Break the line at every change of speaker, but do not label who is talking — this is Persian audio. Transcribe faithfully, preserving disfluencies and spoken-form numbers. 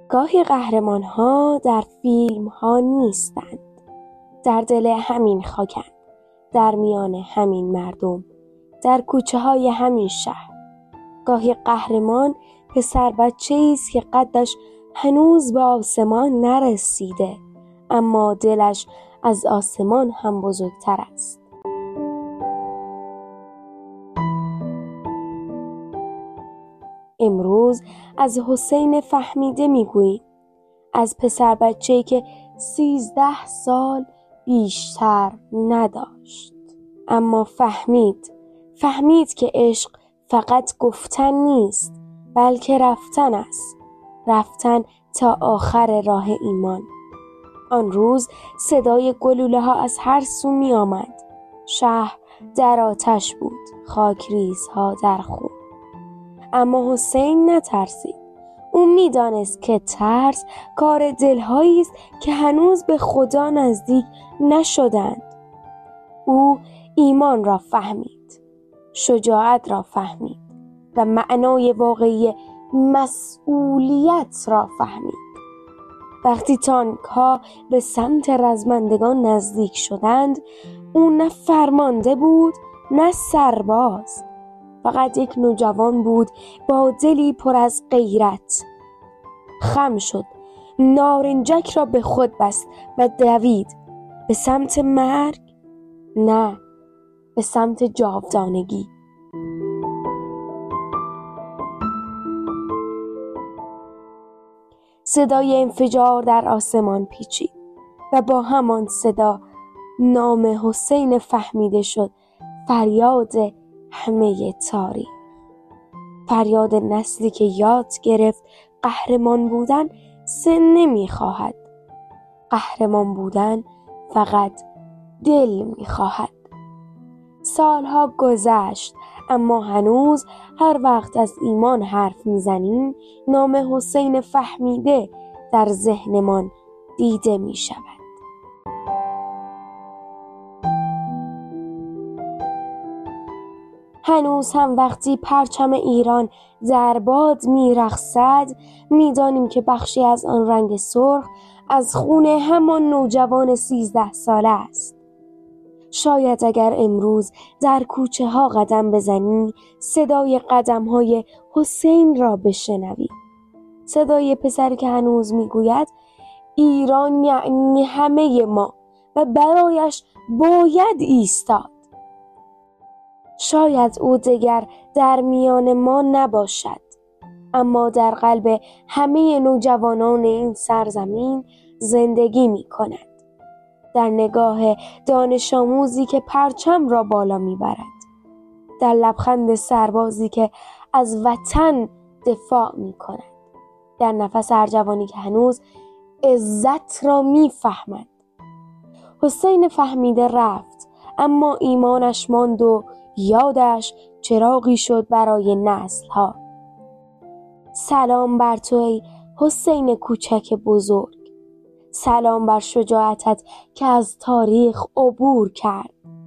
گاهی قهرمان ها در فیلم ها نیستند، در دل همین خاکند، در میان همین مردم، در کوچه های همین شهر. گاهی قهرمان پسر بچه‌ای است که قدش هنوز به آسمان نرسیده، اما دلش از آسمان هم بزرگتر است. امروز از حسین فهمیده میگوییم، از پسر بچه‌ای که سیزده سال بیشتر نداشت، اما فهمید فهمید که عشق فقط گفتن نیست، بلکه رفتن است، رفتن تا آخر راه ایمان. آن روز صدای گلوله ها از هر سو می آمد. شهر در آتش بود، خاکریزها در خون. اما حسین نترسید. او می دانست که ترس کار دلهایی است که هنوز به خدا نزدیک نشدند. او ایمان را فهمید، شجاعت را فهمید و معنای واقعی مسئولیت را فهمید. وقتی تانک ها به سمت رزمندگان نزدیک شدند، او نه فرمانده بود نه سرباز، فقط یک نوجوان بود با دلی پر از غیرت. خم شد، نارنجک را به خود بست و دوید. به سمت مرگ؟ نه، به سمت جاودانگی. صدای انفجار در آسمان پیچید و با همان صدا نام حسین فهمیده شد، فریاد همه تاریخ، فریاد نسلی که یاد گرفت قهرمان بودن سن نمیخواهد، قهرمان بودن فقط دل میخواهد. سالها گذشت، اما هنوز هر وقت از ایمان حرف میزنیم، نام حسین فهمیده در ذهنمان دیده میشود. هنوز هم وقتی پرچم ایران در باد میرقصد، میدانیم که بخشی از آن رنگ سرخ از خون همان نوجوان سیزده ساله است. شاید اگر امروز در کوچه ها قدم بزنی، صدای قدم های حسین را بشنوی، صدای پسری که هنوز میگوید ایران یعنی همه ما و برایش باید ایستاد. شاید او دیگر در میان ما نباشد، اما در قلب همه نوجوانان این سرزمین زندگی می کند. در نگاه دانش آموزی که پرچم را بالا می برد، در لبخند سربازی که از وطن دفاع می کند، در نفس ارجوانی که هنوز عزت را می فهمد. حسین فهمیده رفت، اما ایمانش ماند و یادش چراغی شد برای نسل‌ها. سلام بر تو ای حسین کوچک بزرگ، سلام بر شجاعتت که از تاریخ عبور کرد.